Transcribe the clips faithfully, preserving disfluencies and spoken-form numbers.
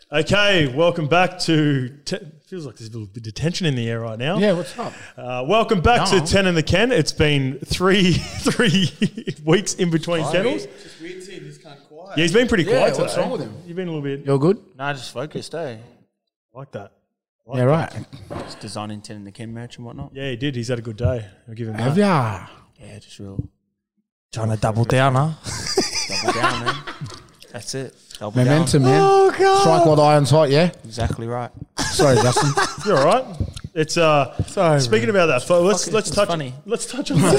Okay, welcome back to... Te- feels like there's a little bit of tension in the air right now. Yeah, what's up? Uh, welcome back No. to ten in the Ken. It's been three three weeks in between kennels. It's just weird seeing this cunt quiet. Yeah, he's been pretty Yeah, quiet what's today. wrong with him? You've been a little bit... You're good? Nah, just focused, eh? like that. Like Yeah, right. Just designing ten in the Ken merch and whatnot. Yeah, he did. He's had a good day. I'll give him Have that. ya? Yeah, just real Trying to double down, huh? double down, man. That's it. Double Momentum, down. man. Oh, God. Strike while the iron's hot, yeah? Exactly right. Sorry, Justin. You're all right. It's uh. Sorry, speaking about that, pho- let's Fuck it, let's it's touch. funny. Let's touch on that.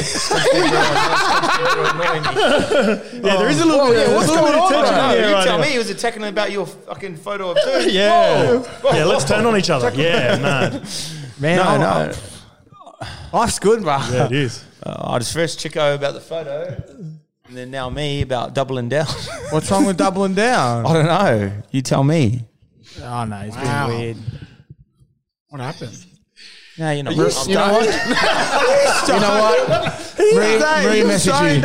Yeah, there is a little Oh, bit. yeah, there's what's a little going bit of on, tension bro? in here you right tell now. me he was attacking about your fucking photo of two. Yeah, yeah. Let's turn on each other. Yeah, man. Man, No, I- no. life's good, bro. Yeah, it is. Uh, I was first Chico about the photo, and then now me about doubling down. What's wrong with doubling down? I don't know. You tell me. Oh, no, he's Wow. been weird. What happened? No, you're not. You know what? you know what? Re, re message you.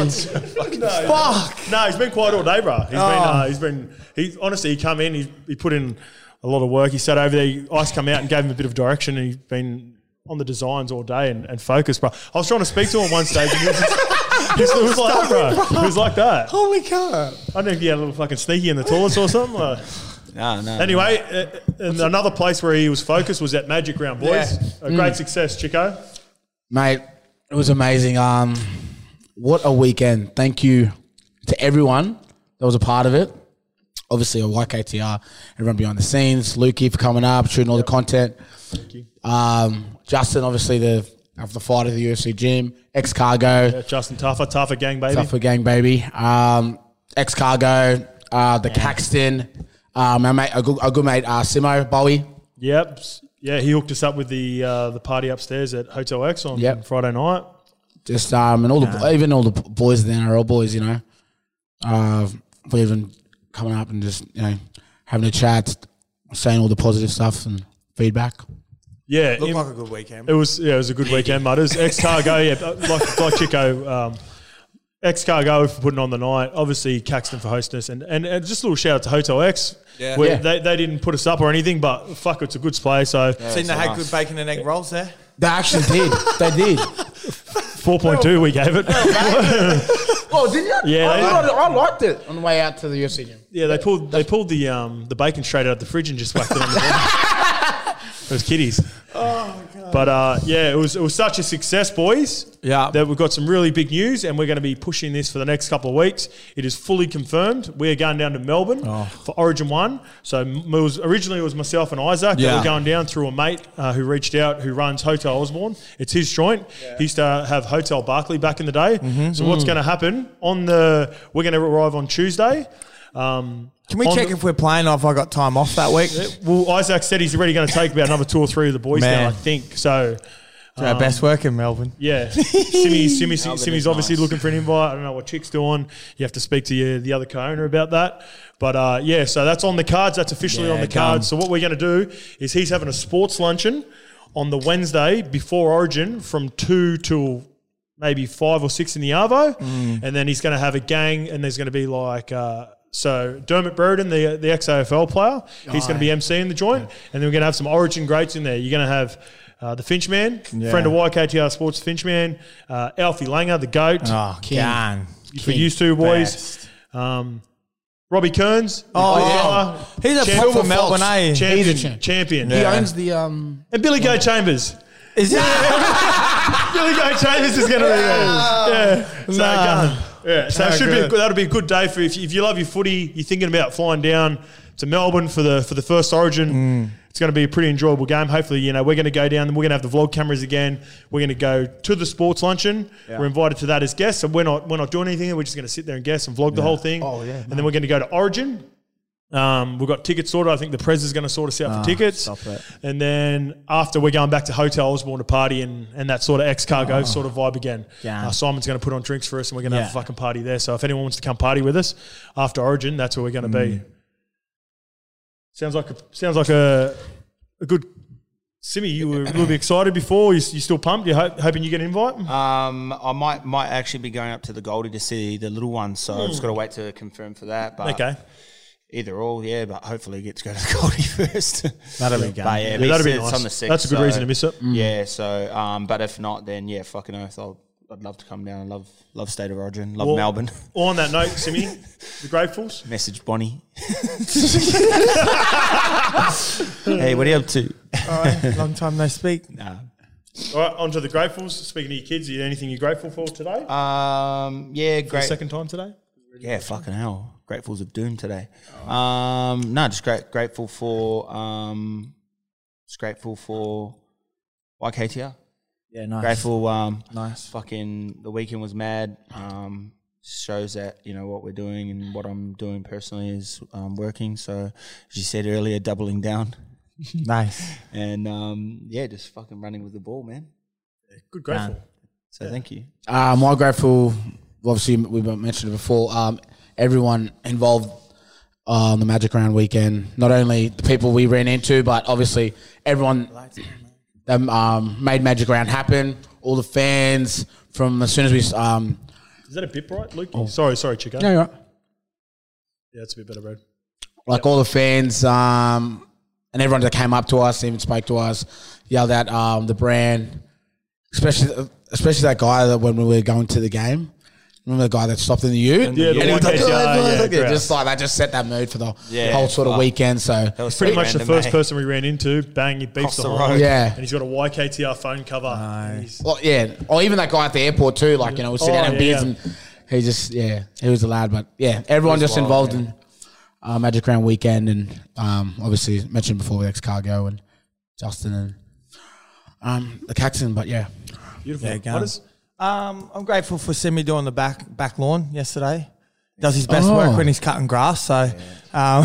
Fuck. No, he's been quiet all day, bro. He's been. Uh, he's been. He honestly, he come in. He he put in a lot of work. He sat over there. Ice come out and gave him a bit of direction, and he's been on the designs all day and, and focused, bro. I was trying to speak to him one stage, and he was, just, it was like that, bro. It was like that. Holy cow. I don't know if he had a little fucking sneaky in the toilets or something. Like. No, no. Anyway, uh, and another place where he was focused was at Magic Round, boys. Yeah. A great success, Chico. Mate, it was amazing. Um, what a weekend. Thank you to everyone that was a part of it. Obviously, a Y K T R, everyone behind the scenes, Lukey for coming up, shooting all the content. Thank you. Um, Justin, obviously, the after the fight of the U F C gym. Ex-Cargo, Yeah, Justin Tuffer, Tuffer gang, baby. Tougher gang, baby. Um, Ex-Cargo, uh, the Caxton, uh, my mate, a good, a good mate, uh, Simo, Bowie. Yep. Yeah, he hooked us up with the uh, the party upstairs at Hotel X on Yep. Friday night. Just um, and all the even all the boys, the N R L boys, you know, uh, for even coming up and just you know having a chat, saying all the positive stuff and feedback. Yeah, Looked in- like a good weekend. it was. Yeah, it was a good weekend, mutters. Ex Cargo, yeah, like like Chico. Um, Ex Cargo for putting on the night. Obviously, Caxton for hosting us, and, and and just a little shout out to Hotel X. Yeah. where Yeah. They, they didn't put us up or anything, but fuck, it's a good play. So Seen they had good bacon and egg rolls there. They actually did. They did. four point two, we gave it. Oh, did you? Yeah, I, they- I, I liked it on the way out to the U F C gym. Yeah, they pulled they pulled the um the bacon straight out of the fridge and just whacked it on the board. It was kiddies. Oh god. But uh, yeah, it was it was such a success, boys. Yeah. That we've got some really big news, and we're going to be pushing this for the next couple of weeks. It is fully confirmed. We are going down to Melbourne for Origin One. So m- it was originally it was myself and Isaac. Yeah. That were going down through a mate uh, who reached out, who runs Hotel Osborne. It's his joint. He used to have Hotel Barclay back in the day. So what's going to happen on the? We're going to arrive on Tuesday. Um, Can we on check the- if we're playing or if I got time off that week? Well, Isaac said he's already going to take about another two or three of the boys Man. now, I think. So, It's our best work in Melbourne. yeah. Simi, Simi, Melbourne Simi's is obviously nice. looking for an invite. I don't know what Chick's doing. You have to speak to your, the other co-owner about that. But, uh, yeah, so that's on the cards. That's officially Yeah, on the done. cards. So what we're going to do is he's having a sports luncheon on the Wednesday before Origin from two till maybe five or six in the Arvo. Mm. And then he's going to have a gang, and there's going to be like... Uh, So Dermot Brereton, the the ex-A F L player, he's going to be emceeing the joint, and then we're going to have some Origin greats in there. You're going to have uh, the Finchman, Yeah. friend of Y K T R Sports, Finchman, uh, Alfie Langer, the GOAT, Oh, King. gang. for you two boys. Best. Um, Robbie Kearns, Oh, the yeah. fella, He's a champion, proper Melbourne, eh? champion, He's a champ. champion. He Yeah. owns the um. And Billy Goat Chambers. Is that? Billy Goat Chambers is going to be there. Yeah. So, Nah. gun. Yeah, so it Oh, should good. be that'll be a good day for if you, if you love your footy, you're thinking about flying down to Melbourne for the for the first Origin. Mm. It's going to be a pretty enjoyable game. Hopefully, you know we're going to go down. We're going to have the vlog cameras again. We're going to go to the sports luncheon. We're invited to that as guests, so we're not we're not doing anything. We're just going to sit there and guest and vlog the whole thing. Oh, yeah, and then we're going to go to Origin. Um, we've got tickets sorted. I think the Prez is going to sort us out for tickets. stop it. And then after we're going back to Hotel Osborne to party and, and that sort of ex-cargo sort of vibe again. Yeah. Uh, Simon's going to put on drinks for us and we're going to have a Yeah. fucking party there. So if anyone wants to come party with us after Origin, that's where we're going to be. Sounds like a, sounds like a, a good... Simi, you were a little bit excited before. You, you still pumped? You ho- hoping you get an invite? Um, I might might actually be going up to the Goldie to see the little ones, so I've just got to wait to confirm for that. But Okay. Either or, yeah, but hopefully he gets to go to the Goldie first. That'll be good. But yeah, Yeah, but that'd be it's nice. on the sixth, That's a good so- reason to miss it. Yeah, so um, but if not, then yeah, fucking oath, I'll, I'd love to come down. I love love State of Origin, love Well, Melbourne. On that note, Simi, the Gratefuls. Message Bonnie. Hey, what are you up to? All right, long time no speak. Nah. All right, on to the Gratefuls. Speaking to your kids, is there anything you're grateful for today? Um, yeah, For the great. second time today? Yeah, fucking hell. Gratefuls of Doom today. Um, no, just great, grateful for, um, just grateful for Y K T R. Yeah, nice. Grateful, um, Nice. fucking, the weekend was mad. Um, shows that, you know, what we're doing and what I'm doing personally is um, working. So, as you said earlier, doubling down. Nice. And, um, yeah, just fucking running with the ball, man. Good grateful. So, thank you. Uh, my grateful, obviously we've mentioned it before, um, everyone involved uh, on the Magic Round weekend, not only the people we ran into, but obviously everyone that um, made Magic Round happen, all the fans from as soon as we... Um, Is that a bit bright, Luke? Sorry, sorry, Chico. no, you're right. Yeah, it's a bit better, bro. Like all the fans um, and everyone that came up to us, even spoke to us, yelled at um, the brand, especially especially that guy that when we were going to the game. Remember the guy that stopped in the U? Yeah, the And he was like, Y K T R, "Oh, yeah, look," crowd. just like that, just set that mood for the Yeah, whole sort of fuck. weekend. So That was Pretty so much the random, first eh? person we ran into, bang, he beeps Across the the horn. road. yeah, And he's got a Y K T R phone cover. And he's- well, yeah, or even that guy at the airport too. Like you know, we sit Oh, down and yeah, beers, yeah. and he just yeah, he was a lad. But yeah, everyone was just wild, involved yeah. in uh, Magic Round weekend, and um, obviously mentioned before with Ex Cargo and Justin and um, the Caxton. But yeah, Beautiful. Yeah, go. What is? Um, I'm grateful for Simi doing the back back lawn yesterday. Does his best Oh. work when he's cutting grass. So um, I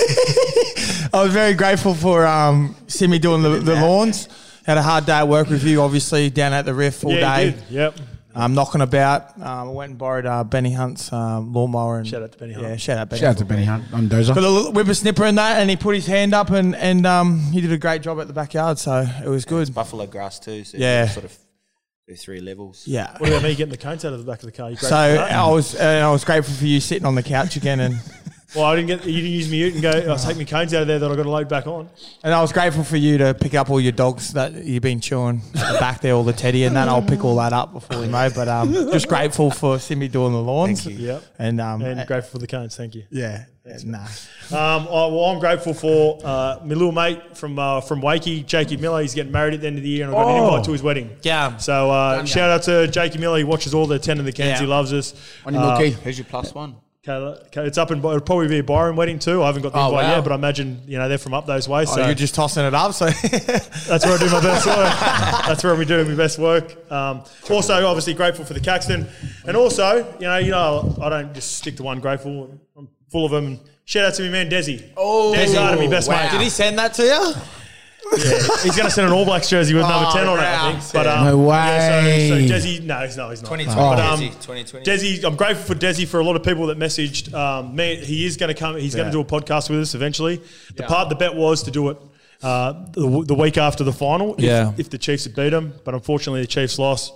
was very grateful for um, Simi doing the, the lawns. Had a hard day at work with you, obviously, down at the Riff all Yeah, he day. did. Yep. Um, knocking about. Um, I went and borrowed uh, Benny Hunt's um, lawnmower. And, Shout out to Benny Hunt. Yeah, shout out Benny shout out Hunt. to Benny Hunt on Dozer. Got a little whippersnipper in that, and he put his hand up, and and um, he did a great job at the backyard. So it was good. Buffalo grass too. So Yeah. Sort of do three levels. Yeah. What about me getting the cones out of the back of the car? You grateful So for that? I was uh, I was grateful for you sitting on the couch again, and Well, I didn't get. You didn't use me ute and go. Oh, take me cones out of there that I got to load back on. and I was grateful for you to pick up all your dogs that you've been chewing at the back there, all the teddy and that. I'll pick all that up before we mow. But um, just grateful for Simi doing the lawns. Thank you. Yep. And um, And uh, grateful for the cones. Thank you. yeah, nah. Um, I, well, I'm grateful for uh, my little mate from uh, from Wakey, Jakey Miller. He's getting married at the end of the year, and I got an Oh. invite to his wedding. Yeah. So uh, shout out to Jakey Miller. He watches all the ten of the cans. Yeah. He loves us. On your Uh, milky. Who's your plus one? Okay, okay, it's up in. It'll probably be a Byron wedding too. I haven't got the Oh, invite wow. yet, but I imagine you know they're from up those ways. Oh, so you're just tossing it up. So that's where I do my best work. That's where we do my best work. Um, also, obviously grateful for the Caxton, and also you know you know I don't just stick to one grateful. I'm full of them. Shout out to me man Desi. Oh, Desi Harder, me best mate. Did he send that to you? Yeah, he's going to send an All Blacks jersey with number Oh, ten on it, I wow. think. But, um, No Yeah, way. so, so Desi, no, he's no, he's not. twenty But, twenty. um, Desi, twenty twenty. Desi, I'm grateful for Desi for a lot of people that messaged um, me. He is going to come. He's going to do a podcast with us eventually. The part, the bet was to do it uh, the, the week after the final. If, Yeah. if the Chiefs had beat them, but unfortunately the Chiefs lost.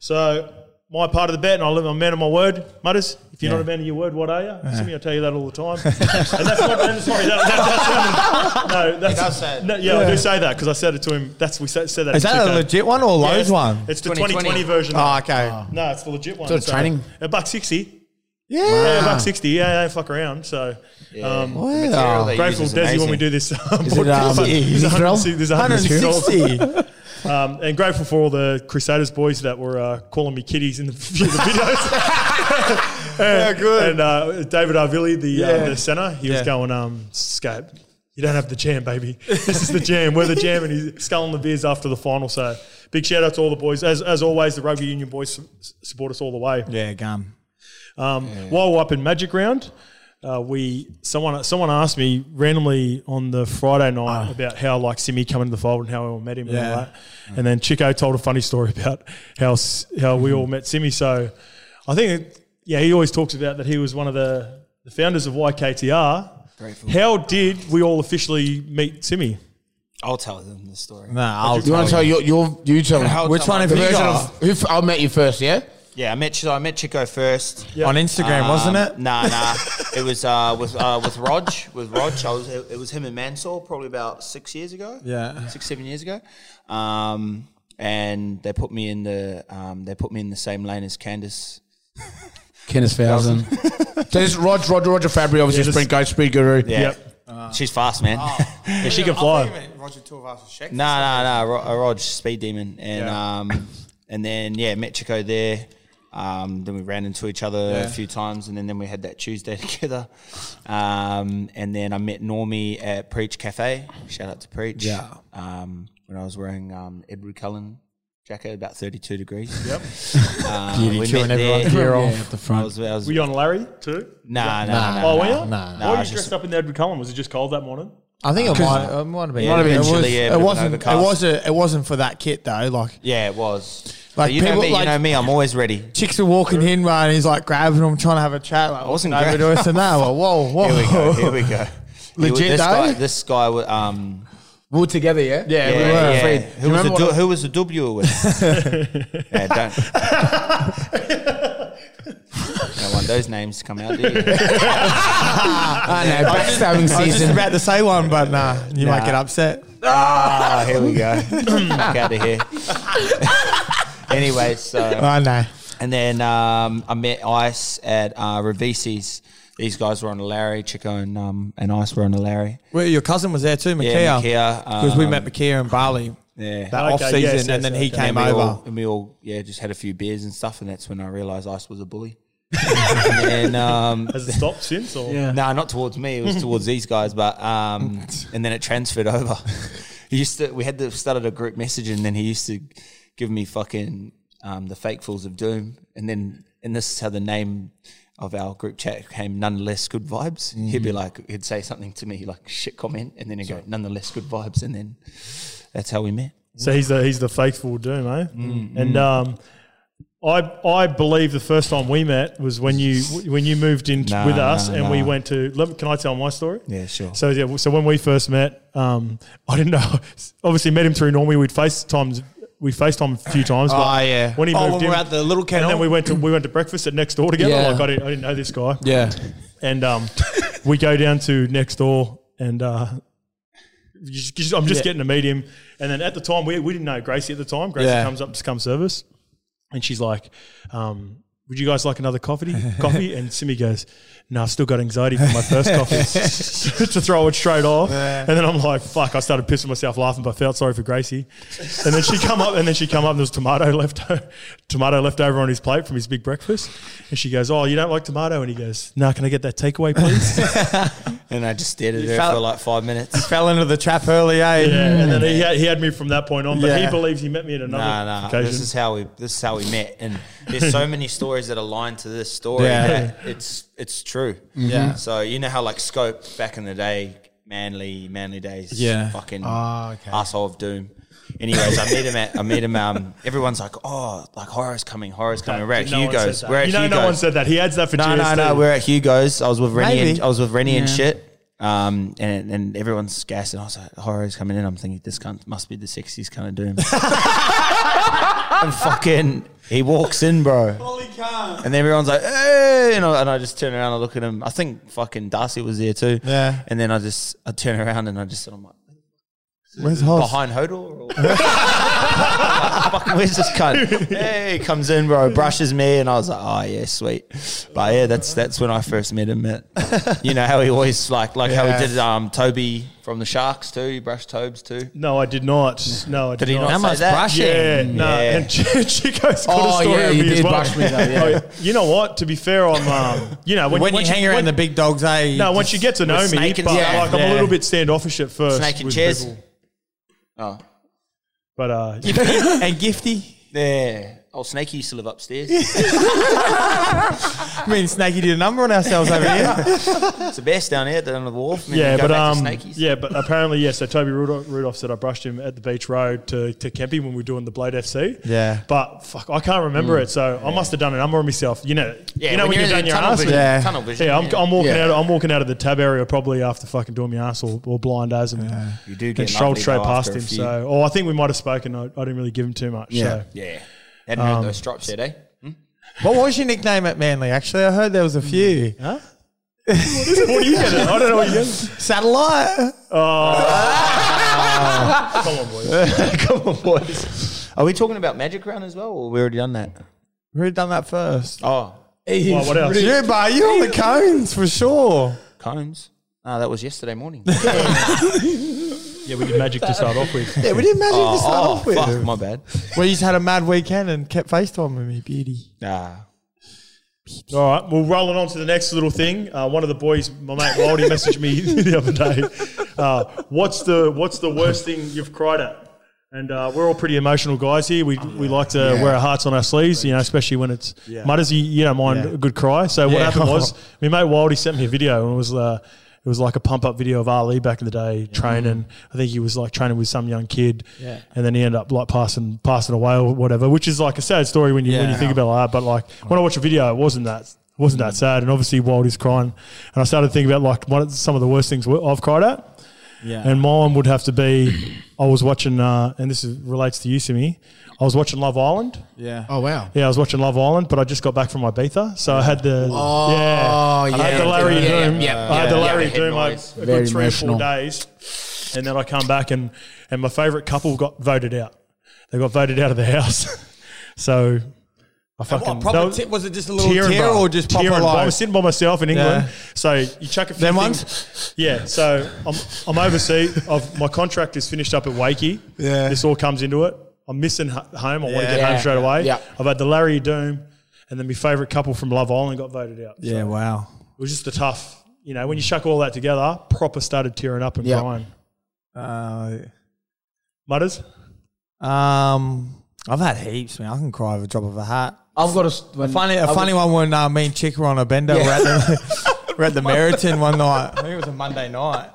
So my part of the bet, and I'll live. I'm a man of my word, Mutters. If you're Yeah. not a man of your word, what are you? Uh-huh. I tell you that all the time. and that's not. and sorry, that, that, that's no. That's, does say it. no, yeah, I do say that because I said it to him. That's we said, said that. Is in that a Tuco. legit one or Yeah, Lowe's it's, one? It's the twenty twenty twenty twenty version. Oh, okay. No, it's the legit one. Sort of training? A buck sixty. Yeah. Yeah, a buck sixty. Yeah, they don't fuck around. So um, Wow. material they grateful, use is Desi, when we amazing. do this. Um, Is it, um, podcast. is There's it one hundred sixty there's one hundred sixty one hundred sixty. Um, and grateful for all the Crusaders boys that were uh, calling me kiddies in the, few of the videos. Yeah, good. And uh, David Arvilli, the, uh, Yeah. the centre, he was Yeah. going, um, Scope, you don't have the jam, baby. This is the jam. We're the jam. And he's sculling the beers after the final. So big shout out to all the boys. As, as always, the rugby union boys su- support us all the way. Yeah, gum. Um, While we're up in Magic Round, uh, we someone someone asked me randomly on the Friday night about how like Simi come into the fold and how we all met him and Yeah. all that. And then Chico told a funny story about how s- how we all met Simi. So I think it, yeah, he always talks about that he was one of the, the founders of Y K T R. Grateful. How did we all officially meet Simi? I'll tell them the story. No, I'll You want to tell your, your you tell How- them. Which one have The you version got? of who f- I met you first, yeah? Yeah, I met so I met Chico first. On Instagram, Um, wasn't it? Nah, nah. It was uh, with uh, with Rog. With Rog, I was. It was him and Mansell probably about six years ago. Yeah. six seven years ago. Um, and they put me in the um, they put me in the same lane as Candice. Kenneth Thousand. So this is Roger, Roger, Roger Fabry, obviously Yeah, sprint coach, speed guru. Yeah, Yep. she's fast, man. Yeah, she can fly. Roger Tuivasa-Sheck. No, no, no. Ro- Rog, speed demon, and Yeah. um, and then yeah, met Chico there. Um, then we ran into each other Yeah. a few times, and then, then we had that Tuesday together. Um, and then I met Normie at Preach Cafe. Shout out to Preach. Yeah. Um, when I was wearing um, Edward Cullen jacket, about thirty-two degrees. Yep. Um, Beauty, we killing met everyone's there. gear Yeah, off. at the I front. was, I was, Were you on Larry too? nah, nah, nah, Oh, nah, were you? nah. Why Nah, were I you was dressed just- up in the Edward Cullen? Was it just cold that morning? I think it might, it might have been. Yeah, might have been it, was, chilly, yeah, it bit of an wasn't. It overcast. wasn't. It wasn't for that kit though. Like Yeah, it was. Like Like you know people- me, like- you know me. I'm always ready. chicks are walking in, right, and he's like grabbing them, trying to have a chat. Like, I wasn't over grabbing- to us and that. Like, whoa, whoa. Here we go. Here we go. Legit, He- this though? guy. This guy. wa- Um, We were together, yeah? Yeah, yeah, we were. yeah. Afraid. Who Do you was the remember du- what- who was the dub you were with? yeah, don't. Don't want those names to come out, do you? I know, backstabbing I was just season. about to say one, but nah, you might Nah. get upset. Ah, here we go. Fuck out of here. Anyway, so I know. and then um, I met Ice at uh, Ravisi's. These guys were on a Larry. Chico and um, and Ice were on a Larry. Well, your cousin was there too, Yeah, Makia. Makia, Because we um, met Makia in Bali Yeah. that Okay, off season, yes, yes, and then he okay. came and we over. All, and we all, yeah, just had a few beers and stuff, and that's when I realised Ice was a bully. and um, Has it stopped since? Or? Yeah. no, not towards me. It was towards these guys, but um, and then it transferred over. He used to. We had to started a group message, and then he used to give me fucking um, the fake fools of doom, and then and this is how the name of our group chat came. Nonetheless, good vibes. He'd be like, he'd say something to me like shit comment, and then he'd go, nonetheless, good vibes, and then that's how we met. So he's the he's the faithful doom, eh? Mm, And um, I I believe the first time we met was when you when you moved in Nah, with us, nah, and we nah. went to. Let me, can I tell my story? Yeah, sure. So yeah, so when we first met, um, I didn't know. Obviously, met him through Normie. We'd FaceTime we FaceTime a few times. But Oh, yeah. when he Oh, moved when we in, were at the little and kennel. then we went to we went to breakfast at next door together. Yeah. Like I didn't I didn't know this guy. Yeah. And um, we go down to next door, and uh, you just- just- I'm just Yeah. getting to meet him. And then at the time, we, we didn't know Gracie at the time. Gracie Yeah. comes up to come service, and she's like, um, "Would you guys like another coffee?" Coffee? And Simi goes, "No, I've still got anxiety from my first coffee." To throw it straight off, Yeah. and then I'm like, "Fuck!" I started pissing myself laughing, but I felt sorry for Gracie. And then she come up, and then she come up, and there was tomato left, tomato left over on his plate from his big breakfast. And she goes, "Oh, you don't like tomato?" And he goes, "No, can I get that takeaway, please?" And I just stared at You her felt- for like five minutes. fell into the trap early, eh? Yeah, and then he had, he had me from that point on. But he Yeah. believes he met me at another Nah, nah. occasion. This is how we. This is how we met, and there's so many stories that align to this story Yeah. that it's it's true. Yeah. So you know how like Scope back in the day, Manly, Manly days. Yeah. Fucking Oh, okay. asshole of doom. Anyways, I meet him at I meet him. Um, everyone's like, oh, like horror's coming, horror's coming. We're at No one said Hugo's. that. We're at you know, Hugo's. no one said that. He adds that for No, G S no, T. no. We're at Hugo's. I was with Rennie. Maybe. And, I was with Rennie and Yeah. shit. Um, and and everyone's gassed, and I was like, horror's coming in. I'm thinking this cunt must be the sexiest kind of doom. And fucking, he walks in, bro. Holy cow. And then everyone's like, hey, and I, and I just turn around and look at him. I think fucking Darcy was there too. Yeah. And then I just, I turn around and I just said, I'm like, Where's Hoss? behind Hodor? Or fucking, where's this cunt? Hey, he comes in, bro, brushes me, and I was like, oh yeah, sweet. But yeah, that's that's when I first met him. At, you know how he always like like how Yeah. he did um Toby from the Sharks too. He brushed Tobes too. No, I did not. No, I did, Did he not? How say much that? brushing? Yeah, no. Yeah. And Chico's got Oh, a story yeah, of he me as did well. brush me though, yeah. Oh, you know what? To be fair, I'm, um, you know, when, When, once you hang around when- the big dogs, eh? No, once you get to know with me, snake and but stuff. like I'm Yeah. a little bit standoffish at first. Snake and with chairs. people. Oh, But uh, and Gifty. yeah. Oh, Snakey used to live upstairs. I mean, Snakey did a number on ourselves over here. It's the best down here down the wharf. And then yeah, you go but back to um, Snakey's. yeah, but apparently, yeah. So Toby Rudolph, Rudolph said I brushed him at the beach road to to Kempy when we were doing the Blade F C. Yeah. But fuck, I can't remember it. So I must have done a number on myself. You know, Yeah, you know when, you're you've in done your tunnel ass. vision. Yeah. Tunnel vision. Yeah, I'm, I'm walking Yeah. out. I'm walking out of the tab area probably after fucking doing my ass or, or blind as and, You do and get strolled lovely straight though past after him. a few. So, or I think we might have spoken. I, I didn't really give him too much. Yeah. So. Yeah. Hadn't heard those drops yet, eh? Hmm? What was your nickname at Manly? Actually, I heard there was a few. Huh? What is it? What are you getting? I don't know what you're getting. Satellite. Oh. Come on, boys. Come on, boys. Are we talking about Magic Round as well, or we already done that? We already done that first. Oh, Well, what else? Yeah, but you on the cones for sure. Cones. Ah, that was yesterday morning. Yeah, we did Magic to start off with. Yeah, we did Magic oh, to start oh, off with. fuck, my bad. We just had a mad weekend and kept FaceTiming me, beauty. Ah. All right, we'll roll it on to the next little thing. Uh, one of the boys, my mate Waldy, messaged me the other day. Uh, what's the What's the worst thing you've cried at? And uh, we're all pretty emotional guys here. We we like to Yeah. wear our hearts on our sleeves, you know, especially when it's Yeah. mutters. You, you don't mind Yeah. a good cry. So what Yeah. happened was, my mate Waldy sent me a video, and it was uh, it was like a pump up video of Ali back in the day training. I think he was like training with some young kid, Yeah. and then he ended up like passing passing away or whatever, which is like a sad story when you when you Yeah. think about it like that. But like when I watch a video, it wasn't that. It wasn't that sad, and obviously Waldy's crying, and I started thinking about like one of some of the worst things I've cried at. Yeah. And mine would have to be, I was watching, uh, and this is, relates to you, Simi. I was watching Love Island. Yeah. Oh, wow. Yeah, I was watching Love Island, but I just got back from Ibiza, so I had the Oh, yeah, I had yeah. the Larry Yeah, Doom. yeah, I had yeah, the yeah. Larry Head Doom like noise. a Very good three emotional. or four days, and then I come back and and my favourite couple got voted out. They got voted out of the house, so. I fucking What, proper that was- tip? Was it just a little tearing, tear bro. or just proper Tearing, bro. I like? was sitting by myself in England, Yeah. so you chuck a few Them things. ones? Yeah, so I'm I'm overseas. I've, my contract is finished up at Wakey. Yeah. This all comes into it. I'm missing h- home. I want to get Yeah. home straight away. Yeah. I've had the Larry Doom, and then my favourite couple from Love Island got voted out. Yeah, So wow. it was just a tough, you know, when you chuck all that together, proper started tearing up and Yeah. crying. Uh, Mutters? um, I've had heaps, man. I can cry over a drop of a hat. I've got a, when, A funny, a I've funny one when uh, me and Chick were on a bender. Yeah. We're at the we're at the Meriton one night. I think it was a Monday night.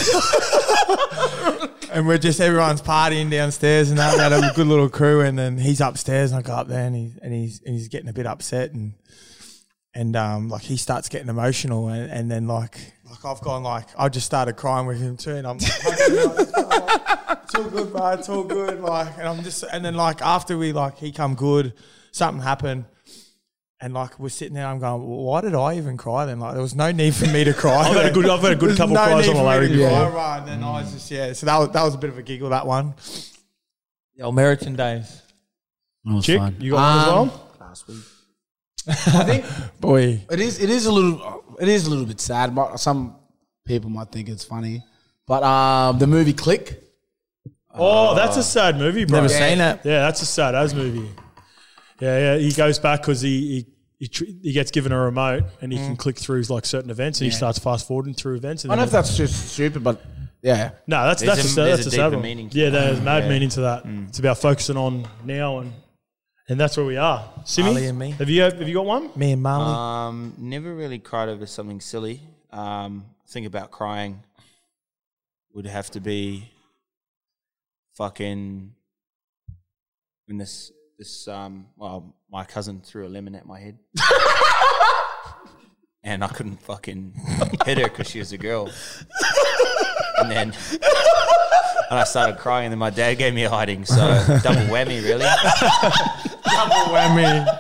And we're just everyone's partying downstairs and that. We had a good little crew, and then he's upstairs, and I go up there, and he's and he's and he's getting a bit upset, and and um like he starts getting emotional, and, and then like like I've gone like I just started crying with him too, and I'm like, it's all good, bro, it's all good, like, and I'm just and then like after we like he come good, something happened. And like we're sitting there, I'm going, well, why did I even cry then? Like there was no need for me to cry. I've had a good, I've had a good There's couple no cries need on the for me Larry to before. cry, right? And then I was just yeah. So that was that was a bit of a giggle, that one. The old Meriton days, That was Chick, fun. you got one as Um, well? Last week. I think boy. it is. It is a little. It is a little bit sad. But some people might think it's funny. But um, the movie Click. Oh, that's a sad movie, bro. Never seen it. Yeah, that's a sad as movie. Yeah, yeah. He goes back because he he, he tr- he gets given a remote and he can click through like certain events and he starts fast forwarding through events. And I don't know then if that's just stupid, but yeah. no, that's There's that's a- a, sad, there's that's a a sad deeper one. meaning to Yeah, that. there's mad Yeah. meaning to that. It's about focusing on now and and that's where we are. Simi, Ali and me. have you have you got one? Me and Marley. Um, never really cried over something silly. Um, think about crying would have to be fucking when this this um well my cousin threw a lemon at my head. And I couldn't fucking hit her because she was a girl. And then and I started crying, and then my dad gave me a hiding. So double whammy, really. Double whammy.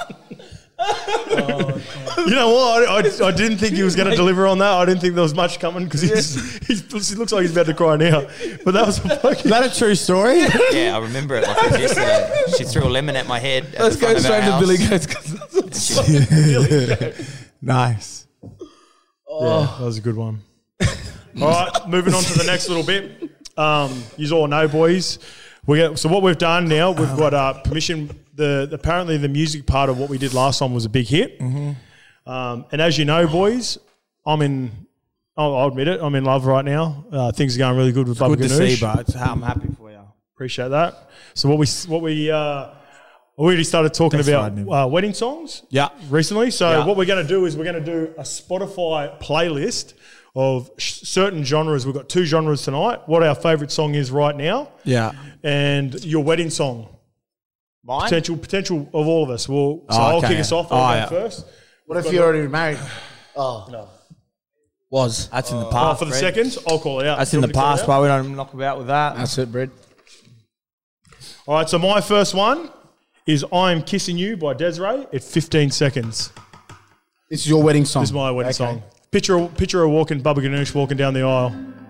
You know what? I, I, I didn't think he was going to deliver on that. I didn't think there was much coming because he's, he's, he looks like he's about to cry now. But that was a fucking. Is that a true story? Yeah, I remember it like it was yesterday. She threw a lemon at my head. At Let's the front go of straight our to house. Billy Goats. Nice. Yeah, that was a good one. All right, moving on to the next little bit. Um, you all know, boys. We get, so what we've done now, we've got uh, permission. The apparently the music part of what we did last time was a big hit. Mm-hmm. Um, and as you know, boys, I'm in. I'll, I'll admit it. I'm in love right now. Uh, things are going really good with Bubba Good to Ganoush. see, bro. It's, I'm happy for you. Appreciate that. So what we what we uh, we already started talking Thanks for about riding him. uh, wedding songs. Yeah. Recently. So Yeah. what we're going to do is we're going to do a Spotify playlist of sh- certain genres. We've got two genres tonight. What our favourite song is right now, Yeah. and your wedding song. Mine? Potential potential of all of us. Well, so Oh, I'll okay, kick yeah. us off. Oh, I'll yeah. go first. What if you're already married? Oh, No. was. That's in the Oh, past. for the Fred. seconds, I'll call it out. That's Do in you the want me to call it past, out? but we don't knock about with that. That's it, Brad. All right, so my first one is I'm Kissing You by Desiree at fifteen seconds. This is your wedding song. This is my wedding Okay. song. Picture, picture her walking, Bubba Ganoush walking down the aisle.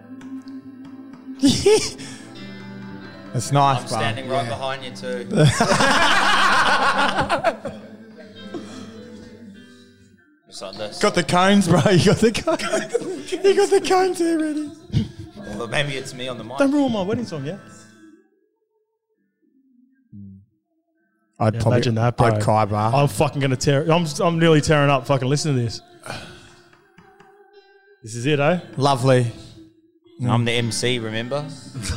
That's nice, I'm bro. standing right behind you too. Just like this. Got the cones, bro. You got the cones. You got the cones here ready. But maybe it's me on the mic. Don't ruin my wedding song, yeah? I'd Yeah, imagine that, bro. I'd cry, bro. I'm fucking gonna tear. I'm I'm nearly tearing up. Fucking listen to this. This is it, eh? Lovely. I'm the M C, remember?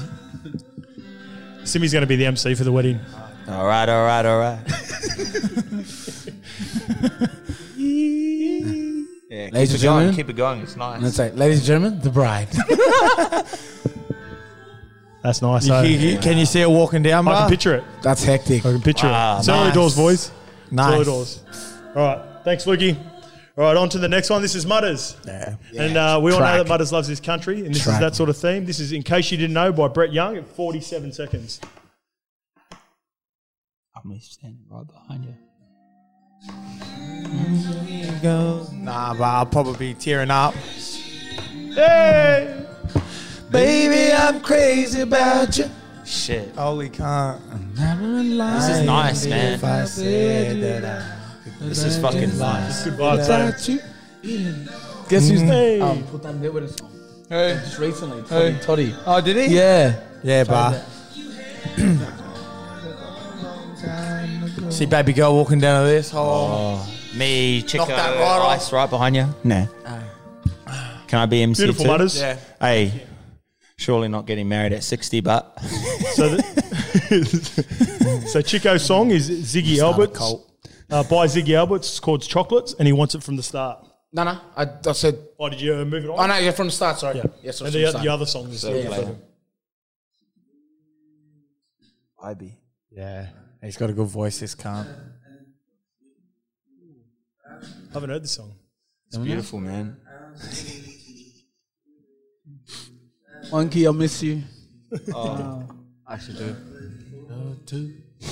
Simmy's gonna be the M C for the wedding. All right, all right, all right. Yeah, Ladies keep and it going, gentlemen. keep it going. It's nice. Let's say, ladies and gentlemen, the bride. That's nice. You- eh? you- you- can you see it walking down, bro? I can picture it. That's hectic. I can picture Ah, it. It's early nice. doors, boys. It's Nice. early doors. All right. Thanks, Lukey. All right, on to the next one. This is Mutters. Yeah. And uh, we all know Track. that Mutters loves his country, and this Track. is that sort of theme. This is In Case You Didn't Know by Brett Young at forty-seven seconds. I'm standing right behind you. Nah, but I'll probably be tearing up. Hey! Baby, I'm crazy about you. Shit. Holy cunt. This is nice, man. If I said that I This is fucking nice. Good vibes, eh? About you. Guess who's Hey. um, put that in there with a song Hey. just recently? Hey. Toddy. Toddy. Oh, did he? Yeah. Yeah, bar. See baby girl walking down to this hole. Me, Chico, Knock that right off. Ice right behind you. Nah. Can I be M C Beautiful too? Mutters. Yeah. Hey, surely not getting married at sixty, but So, the, so Chico's song is Ziggy Albert's, uh, by Ziggy Albert's. It's called Chocolates, and he wants it from the start. No, no. I, I said. Oh, did you uh, move it on? Oh no, yeah, from the start. Sorry. Yeah. Yes, And from the, the start. the other song is So, yeah, yeah. I B. Yeah. He's got a good voice, this cunt. I haven't heard this song. it's beautiful, man. Monkey, I miss you. Oh. I actually do. Oh, too.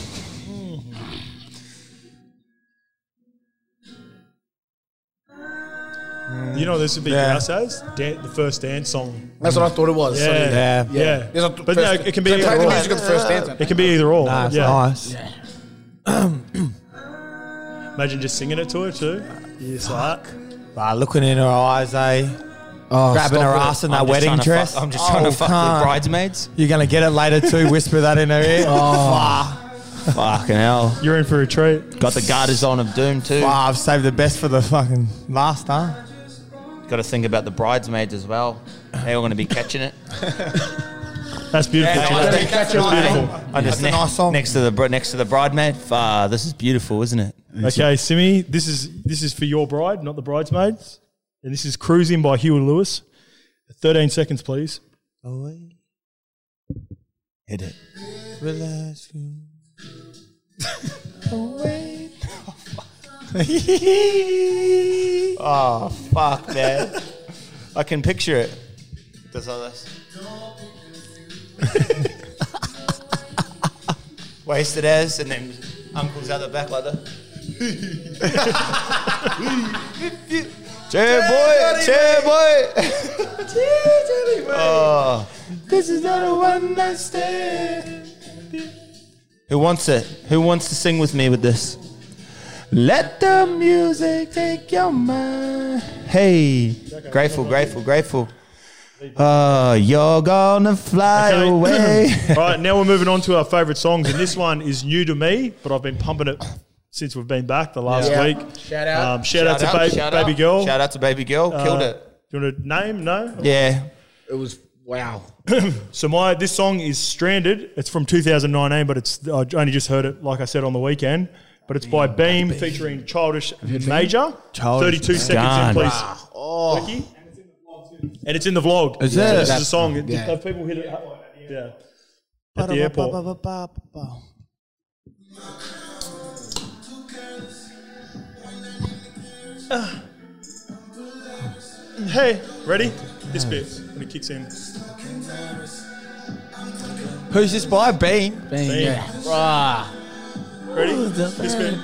You know, this would be Yeah. us as Dan- the first dance song. That's what I thought it was. Yeah, Sorry. Yeah. yeah. There's a But no, first- it can be so play either the or. music of the first dance. It can be either or. Nah, it's yeah. nice. Imagine just singing it to her too. Yes, like that. But looking in her eyes, eh? Oh, Grabbing her ass in that I'm just wedding trying to dress. Fuck, I'm just trying Oh, to fuck cunt. the bridesmaids. You're going to get it later too. Whisper that in her ear. Oh. Fucking hell. You're in for a treat. Got the garters on of doom too. Wow, I've saved the best for the fucking last, huh? Got to think about the bridesmaids as well. They're all going to be catching it. That's beautiful. Yeah, Chico. I think that's That's nice. beautiful. I'm just That's a nice song. next to the bri- next to the bridemaid. Ah, this is beautiful, isn't it? Okay, Simi, this is this is for your bride, not the bridesmaids. And this is Cruising by Huey Lewis. thirteen seconds, please. Hit it. Relax. Oh fuck, man! I can picture it. Does all this? Wasted as, and then uncle's out the back like that. Chair boy, chair boy. Oh, This is not a one night stand. who wants it? Who wants to sing with me with this? Let the music take your mind. Hey, grateful, grateful, grateful. Oh, you're gonna fly Okay. away. All right, now we're moving on to our favourite songs. And this one is new to me, but I've been pumping it since we've been back the last Yeah. week. Shout out. Um, shout, out to ba- shout Baby out. Girl. Shout out to Baby Girl. Killed Uh, it. Do you want to name? No? Yeah. It was wow. So my this song is Stranded. It's from two thousand nineteen, but it's I only just heard it, like I said, on the weekend. But it's by Beam featuring Childish Major. Childish thirty-two seconds Gone. in, please. Ricky. And it's in the vlog. Is So it? This is a song. Yeah. Have people hit it? Yeah. At the airport. Hey, ready? This bit when it kicks in. Who's this by? Bean. Bang, Bang. yeah. Rah. Ready? This bit.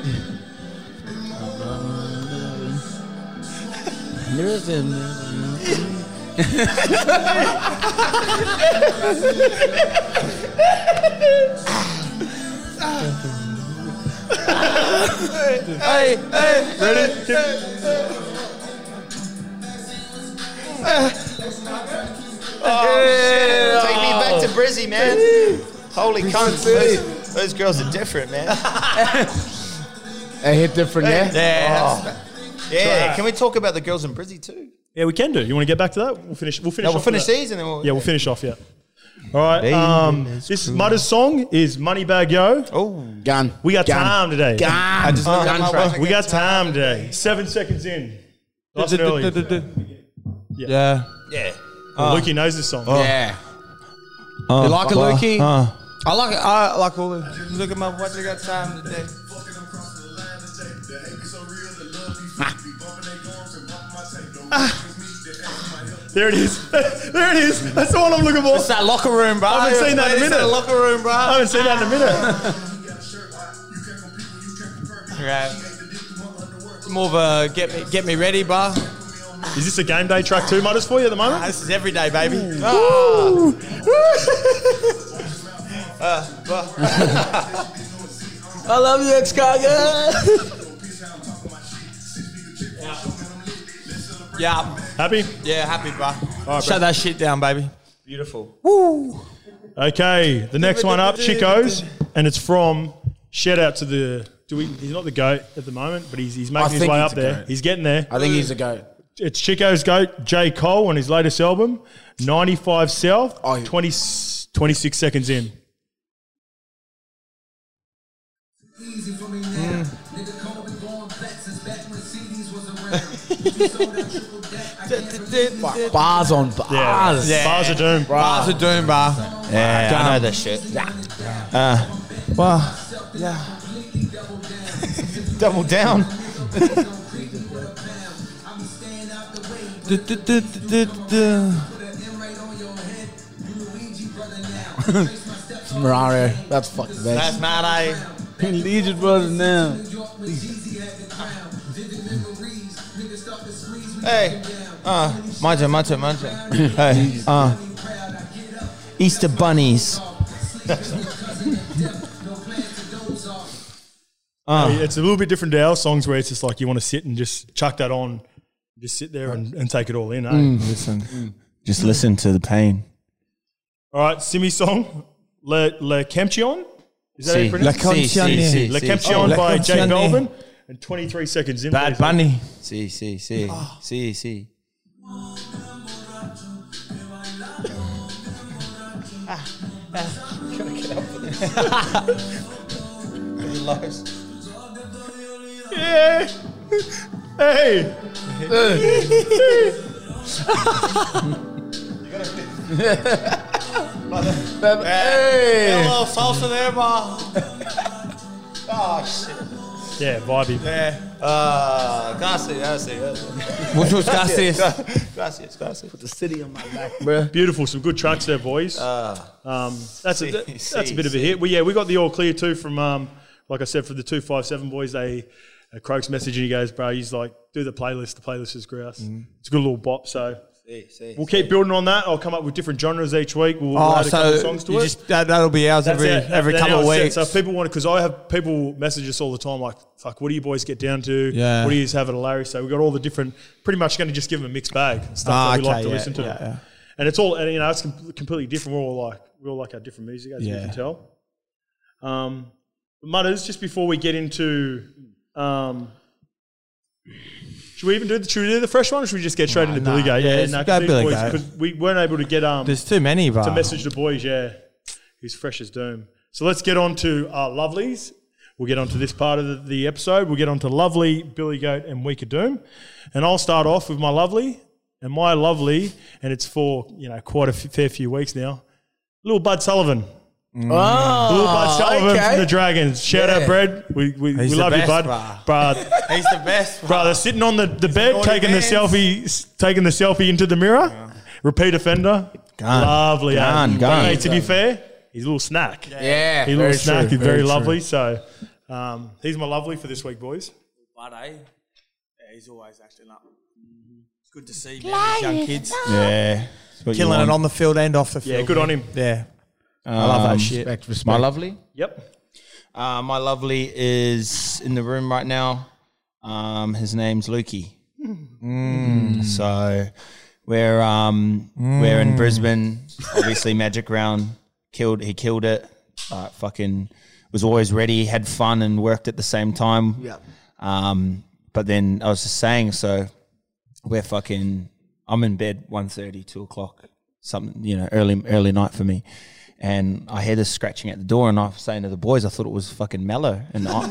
Hey, hey, Ready? Oh, take me back to Brizzy, man. Holy cunts. Those, those girls are different, man. They hit different, yeah? yeah. Yeah, can we talk about the girls in Brizzy too? Yeah, we can do. You want to get back to that? We'll finish. We'll finish. No, we'll off with finish that. these and then we'll... Yeah, we'll finish off. Yeah. All right. Um, this Mudder's song is Moneybag Yo. Oh. Gun. We got Gun. time today. Gun. I just looked at my watch. We got time today. Seven seconds in. Nice and early. Yeah. Yeah. Oh, Lukey knows this song. Yeah. You like it, Lukey? Uh, I like it. I like all the. Look at my watch. I got time today. There it is. There it is. That's the one I'm looking for. It's that locker room, bro. I haven't seen that in a It's minute. that locker room, bro. I haven't seen that in a minute. Okay. It's more of a get me get me ready, bro. Is this a game day track too, Mudders, for you at the moment? This is every day, baby. Ah. I love you, ex-Cargo. Yeah. Happy? Yeah, happy, bro. right, Shut that shit down, baby. Beautiful. Okay, the next one up, Chicos, and it's from, shout out to the, do we, he's not the GOAT at the moment, but he's, he's making his think way he's up the there. GOAT. He's getting there. I think he's a goat. It's Chico's GOAT, J. Cole, on his latest album, ninety-five South, Oh, yeah. twenty, twenty-six seconds in. Easy for me now. Nigga Cole been going back since back when C Ds was around. You sold that triple deck. I can't forget. Bars on bars. Yeah, Yeah. Bars of Doom. Bars are doing, bro. Yeah, I know that shit. Uh, Well, yeah. double down. Du- du- du- du- du- du. Mario. That's fucking best. That's not a. Legion Brothers now. Hey, uh, my turn, my turn, my turn. Hey, uh, Easter bunnies. Uh, it's a little bit different to our songs where it's just like you want to sit and just chuck that on, just sit there and, and take it all in. Eh? Listen. Just listen to the pain. All right, Simi song, Le, Le Kempchion. Is that how you Si. pronounce it? Le Kempchion. si, Le si, Kempchion Le by Jay Kempchion. Belvin. And twenty-three seconds in. Bad please. Bunny. See, see, see, see, see. Yeah. Hey. Hey. A little salsa there, bro. Oh shit. Yeah, vibey. Yeah. Uh, gracias, gracias, gracias. Muchos gracias. Gracias, gracias. The city on my back, bro. Beautiful. Some good tracks there, boys. Uh, Um, that's a, see, that- that's see, a bit of a see. hit. Well, yeah, we got the all clear too from, um, like I said, for the two five seven boys. They uh, Croaks messaging, he goes, bro, he's like, do the playlist. The playlist is grouse. It's a good little bop. So see, see, we'll see. keep building on that. I'll come up with different genres each week. We'll, we'll Oh, add a couple so songs to you it. just that, that'll be ours That's every it. every Then couple of now it's weeks. set. So if people want, because I have people message us all the time, like, "Fuck, what do you boys get down to? Yeah. What do you have at a Larry?" So we got all the different. Pretty much going to just give them a mixed bag stuff Ah, that we like okay, to yeah, listen to, yeah, yeah. and it's all and you know it's com- completely different. We're all like we all like our different music, as you Yeah. can tell. Um, Mutters, just before we get into, um, should we even do the should we do the fresh one, or should we just get straight into nah, Billy Goat? Yeah, let's no, go Billy Goat. because we weren't able to get um There's too many, bro. to message the boys, yeah. He's fresh as doom. So let's get on to our lovelies. We'll get on to this part of the, the episode. We'll get on to Lovely, Billy Goat, and Week of Doom. And I'll start off with my lovely. And my lovely, and it's for, you know, quite a f- fair few weeks now, Little Bud Sullivan. Oh, Little Bud Sullivan okay. from the Dragons. Shout out, Brad. We, we, we He's love the you, best, Bud. brah. But He's the best, bro. brother, sitting on the, the bed, naughty taking the man. selfie, taking the selfie into the mirror. Repeat offender. Gone. Lovely. Gone, eh? gone. Hey, to be fair, he's a little snack. Yeah, He's a very little snack. true, He's very, very lovely. So, Um, he's my lovely for this week, boys. But eh, yeah, he's always acting up. It's good to see man, these young kids Yeah. killing it on the field and off the field. Yeah, good on him. Yeah, I love that shit. Respect, respect. My lovely. Yep. Uh, my lovely is in the room right now. Um, his name's Lukey. Mm. So we're um, mm. we're in Brisbane. Obviously, Magic Round killed. He killed it. Uh, fucking was always ready. Had fun and worked at the same time. Yeah. Um, but then I was just saying. So we're fucking. I'm in bed one thirty, two o'clock. Something you know, early early night for me. And I hear this scratching at the door, and I'm saying to the boys, I thought it was fucking Mello. And I,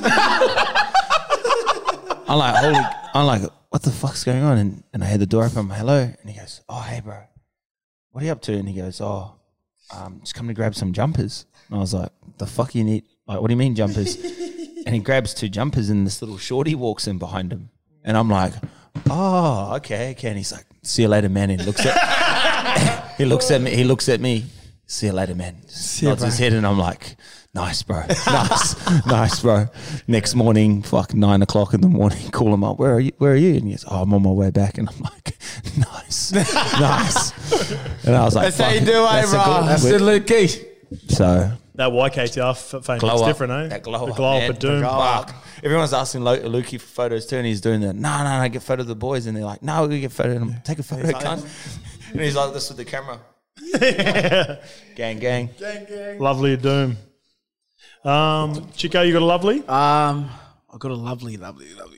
I'm like, holy, I'm like, what the fuck's going on? And, and I hear the door open, I'm, hello. And he goes, oh, hey, bro, what are you up to? And he goes, oh, um, just come to grab some jumpers. And I was like, the fuck you need? Like, what do you mean jumpers? And he grabs two jumpers, and this little shorty walks in behind him. And I'm like, oh, okay, okay. And he's like, see you later, man. And he looks at, he looks at me, he looks at me. See you later, man. Just nods his head, and I'm like, nice, bro. Nice, nice, bro. Next morning, fuck nine o'clock in the morning, call him up. Where are you? Where are you? And he goes, oh, I'm on my way back. And I'm like, nice, nice. And I was like, that's how you do, eh, bro? That's the Lukey. So That Y K T R fame glow is up, different, eh? that glow the up, glow man. up at Doom. Fuck. Everyone's asking Lo- Lukey for photos too, and he's doing the no, no, no, get photo of the boys, and they're like, no, we get photo. And I'm take a photo, cunt. And he's like this with the camera. gang, gang, gang, gang. Lovely at Doom. Um, Chico, you got a lovely? Um, I got a lovely, lovely, lovely.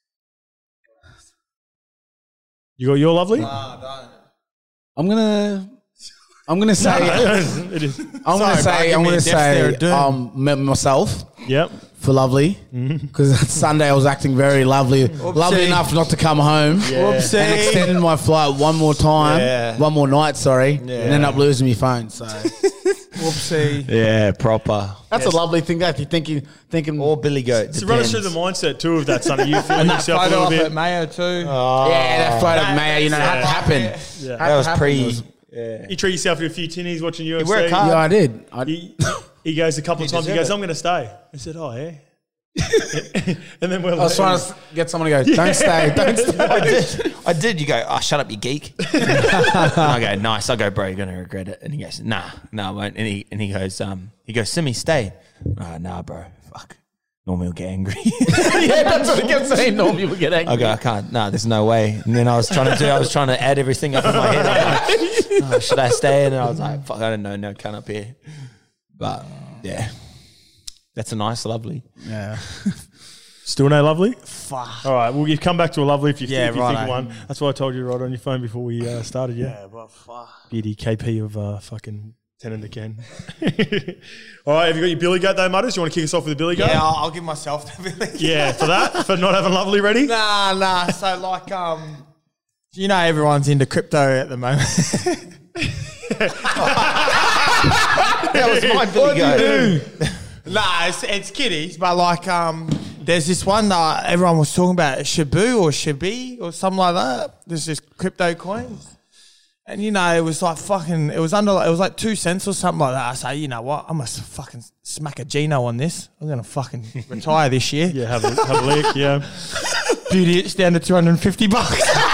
You got your lovely? I'm gonna, I'm gonna say, it is. I'm gonna say, I'm gonna say, um, m- myself. Yep. For lovely, because mm-hmm. Sunday I was acting very lovely, Oopsie. lovely enough not to come home, yeah. and extended my flight one more time, yeah. one more night, sorry, yeah. and ended up losing my phone. So, whoopsie. Yeah, proper. That's yes. a lovely thing. That you thinking, thinking, or Billy Goat. So run us through the mindset too of that, Sonny. You feeling yourself a little bit. At Mayo too. Oh. Yeah, that photo of Mayo. You know, yeah. had to happen. Yeah. Yeah. That was pre. Yeah. You treat yourself to a few tinnies watching U F C. You work hard. Yeah, I did. I he, he goes a couple of times. He goes, it. "I'm going to stay." I said, "Oh yeah." And then we're I was trying to get someone to go, don't yeah. stay, don't stay. I did. I did. You go, oh, shut up, you geek. And I go, nice. I go, bro, you're going to regret it. And he goes, nah, nah, I won't. And he, and he goes, um, he goes, Simi, stay. Oh, nah, bro, fuck. Normally will get angry. Yeah, that's what he kept saying. Normally will get angry. I go, I can't. Nah, there's no way. And then I was trying to do, I was trying to add everything up in my head. I'm like, oh, should I stay? And I was like, fuck, I don't know, no cunt up here. But yeah, that's a nice, lovely. Yeah. Still no lovely? Fuck. All right, well, you come back to a lovely if you, yeah, if you right think one. That's why I told you right on your phone before we uh, started, yeah. Yeah, but fuck. Beauty K P of uh, fucking ten and a Ken. All right, have you got your Billy Goat though, Mutters? You want to kick us off with the Billy Goat? Yeah, I'll, I'll give myself the Billy Goat. Yeah, for that? For not having lovely ready? Nah, nah. So, like, um, you know everyone's into crypto at the moment. That was my Billy Goat. Nah, it's, it's kiddies, but like, um, there's this one that everyone was talking about, Shibu or Shibi or something like that. There's this crypto coins, and you know, it was like fucking, it was under, it was like two cents or something like that. I say, you know what, I'm gonna fucking smack a Gino on this. I'm gonna fucking retire this year. Yeah, have a, have a lick, yeah. Beauty, it's down to two hundred fifty bucks.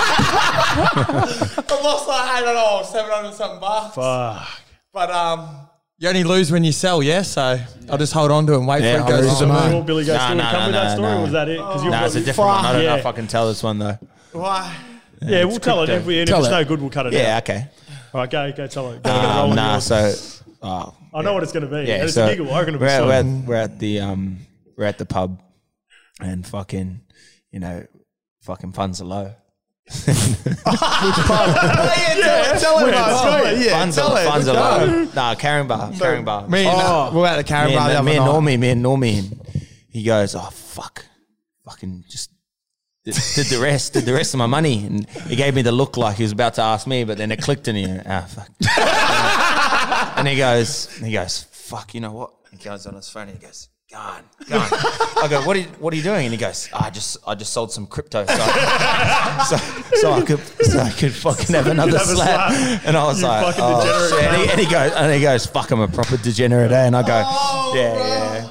I lost like, I don't know, seven hundred something bucks. Fuck. But, um, you only lose when you sell, yeah? So yeah. I'll just hold on to it and wait yeah, for it to go to the moon. All Billy Goat still nah, come nah, with nah, that story, nah. or was that it? No, nah, it's a different one. I don't yeah. know if I can tell this one, though. Why? Yeah, yeah we'll tell crypto. it. If, we, and if it's it. no good, we'll cut it yeah, out. Yeah, okay. All right, go, go tell it. Go, um, go nah, so... I Oh, know yeah. what it's going to be. Yeah, it's so a giggle. I'm going to be we're, so we're, at, we're at the um, we're at the pub, and fucking, you know, fucking funds are low. Which pub? Yeah, tell it. Funds are funds are low. Nah, Carrying Bar, Carrying Bar. Me and oh. we're at the Carrying Bar. Me and Normie, me and Normie, and he goes, "Oh fuck, fucking just." Did, did the rest, did the rest of my money, and he gave me the look like he was about to ask me, but then it clicked and he, ah, fuck. And he goes, and he goes, fuck, you know what? He goes on his phone and he goes, go on, go on. I go, what are you, what are you doing? And he goes, oh, I just, I just sold some crypto, so, so, so I could, so I could fucking have another have slap. slap. And I was you like, oh, shit. And he, and he goes, and he goes, fuck, I'm a proper degenerate, eh? And I go, oh, yeah, bro. yeah.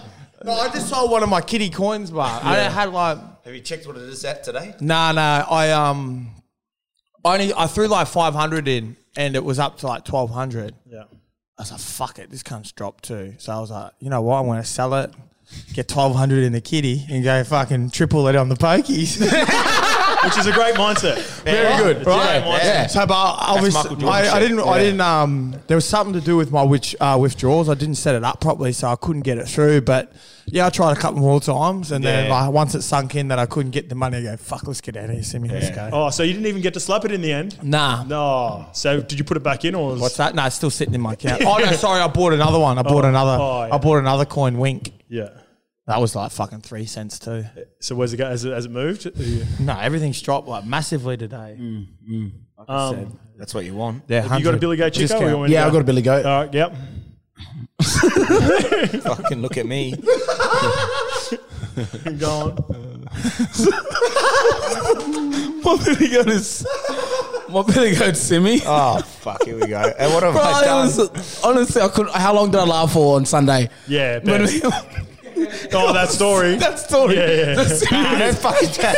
No, I just sold one of my kitty coins, but I had like. Have you checked what it is at today? Nah, nah. I um, I only I threw like five hundred in, and it was up to like twelve hundred. Yeah. I was like, fuck it, this cunt's dropped too. So I was like, you know what? I'm gonna sell it, get twelve hundred in the kitty, and go fucking triple it on the pokies. Which is a great mindset. Very good, It's a right? great mindset. Yeah. So, but I was, Michael Jordan I, I shit. didn't, I didn't. Um, there was something to do with my which uh, withdrawals. I didn't set it up properly, so I couldn't get it through. But yeah, I tried a couple more times, and then Yeah. like once it sunk in that I couldn't get the money, I go, fuck, let's get out of here, Simi, let's go. Oh, so you didn't even get to slap it in the end? Nah. No. So did you put it back in or was What's that? No, it's still sitting in my account. Oh no, sorry, I bought another one. I bought Oh. another. Oh, yeah. I bought another coin wink. Yeah. That was like fucking three cents too. So where's it go? Has it, has it moved? Yeah. No, everything's dropped like massively today. Like I Um, said. That's what you want. Yeah, Have you got a Billy Goat Chico? or you want me to Yeah, go? I got a Billy Goat. All right, yep. Fucking look at me. Go on. My Billy Goat is my Billy Goat Simi. Oh, fuck, here we go. And what have Bro, I it done? was, honestly, I couldn't. How long did I laugh for on Sunday? Yeah, When best. we- Oh, that story. that story. Yeah, yeah. The Simi- Nah, don't fucking tell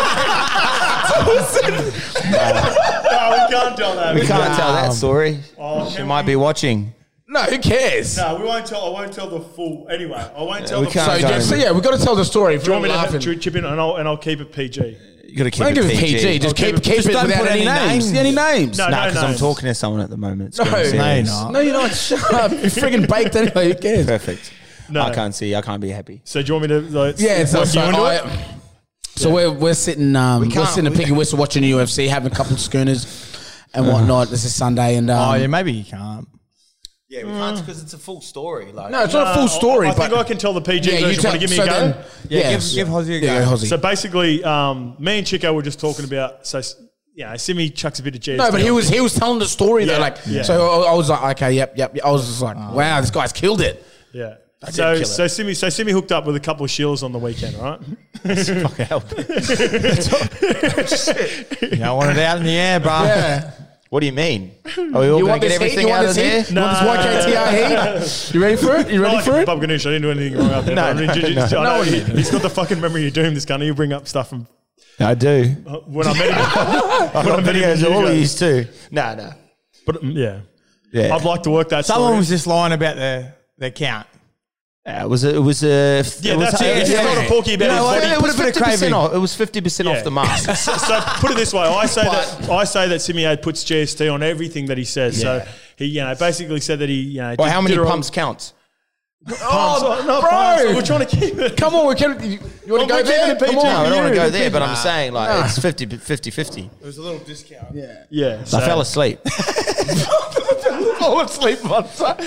No, we can't tell that. We can't tell that story. Oh, She can might we- be watching. No, who cares? No, we won't tell. I won't tell the full. Anyway, I won't tell we the can't full. So, go yeah, in. so yeah, we've got to tell the story. If Do you we're want me to have laughing, to chip in, and I'll and I'll keep it P G. You got to keep don't it give it P G. P G. Just I'll keep, keep it- keep just it don't without put any any names. names. Any names? No, Nah, no, because no. I'm talking to someone at the moment. It's No, getting no, serious. no. No, you're not. Shut up. You're friggin' baked anyway. Who cares? Perfect. No. I can't see. I can't be happy. So do you want me to? Like, Yeah, so, work so, you into I, it? so we're we're sitting um, we are can't- sitting at Piggy Whistle watching the U F C, having a couple of schooners and whatnot. This is Sunday, and um, Oh yeah, maybe you can't. Yeah, we can't because it's a full story. Like, no, it's not a full story. I, I but think I can tell the P G yeah, you version. tell. Want to give me so a go? then, Yeah, yes. give, give Hozzy a go. yeah, Hozzy. So basically, um, me and Chico were just talking about. So yeah, Simi chucks a bit of G S T. No, but he on. was he was telling the story Yeah, though. Like, yeah. so I, I was like, okay, yep, yep. yep. I was just like, wow, this guy's killed it. Yeah. did So kill it. so Simi so Simi hooked up with a couple of shills on the weekend, right? fucking help. Yeah, I want it out in the air, bro. Yeah. What do you mean? Are we all You going want to get this heat? everything You want out of this here? heat? You want this Y K T R heat? You ready for it? You ready Not for like it? Bob Ganoush, I didn't do anything wrong out there. No, I mean, no, ju- ju- no. I know No, he, you didn't. he's got the fucking memory of doom. This guy, he'll bring up stuff from I do. when I met him. I've when I got met him videos years of all ago. of these too. Nah, nah. But mm, yeah, Yeah. I'd like to work that. Someone story. was just lying about their their count. Yeah, it was a, it was a, Yeah, it was, that's it. It's yeah. not a porky about You know his what? body. It was Put a bit of fifty percent craving. off. It was fifty percent Yeah. off the mask. so, so put it this way, I say that I say that Simeon puts G S T on everything that he says. So he, you know, basically said that he, you know, Well, did- how many did it all- pumps counts? Oh, no, bro. pumps. We're trying to keep it. Come on, we can. You, you want to Well, go we're there? keeping it P G. Come No, on, I don't want to you. go there, but I'm saying like it's fifty fifty. It was a little discount. Yeah. Yeah, so, I fell asleep. Fall asleep on